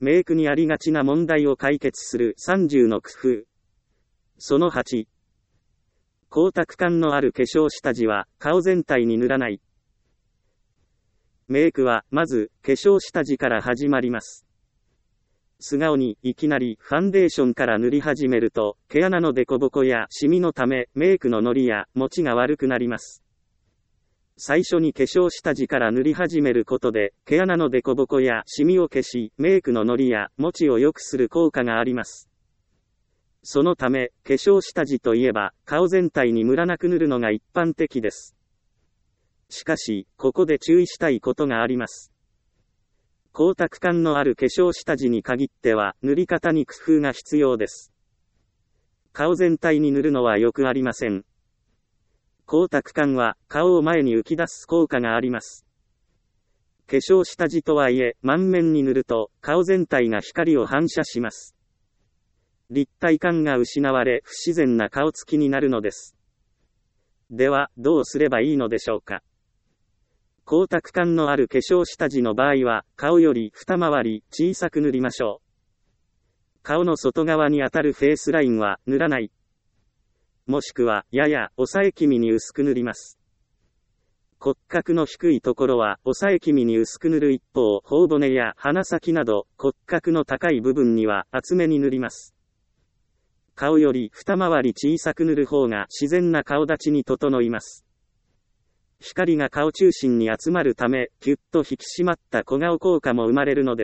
メイクにありがちな問題を解決する30の工夫。その8。光沢感のある化粧下地は顔全体に塗らない。メイクはまず化粧下地から始まります。素顔にいきなりファンデーションから塗り始めると毛穴のデコボコやシミのためメイクのノリや持ちが悪くなります。最初に化粧下地から塗り始めることで毛穴のデコボコやシミを消しメイクのノリや持ちを良くする効果があります。そのため化粧下地といえば顔全体にムラなく塗るのが一般的です。しかしここで注意したいことがあります。光沢感のある化粧下地に限っては塗り方に工夫が必要です。顔全体に塗るのはよくありません。光沢感は顔を前に浮き出す効果があります。化粧下地とはいえ満面に塗ると顔全体が光を反射します。立体感が失われ不自然な顔つきになるのです。ではどうすればいいのでしょうか。光沢感のある化粧下地の場合は顔より二回り小さく塗りましょう。顔の外側に当たるフェイスラインは塗らない。もしくはやや抑え気味に薄く塗ります。骨格の低いところは抑え気味に薄く塗る一方、頬骨や鼻先など骨格の高い部分には厚めに塗ります。顔より二回り小さく塗る方が自然な顔立ちに整います。光が顔中心に集まるため、ぎゅっと引き締まった小顔効果も生まれるのです。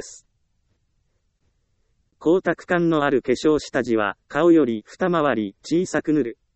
光沢感のある化粧下地は顔より二回り小さく塗る。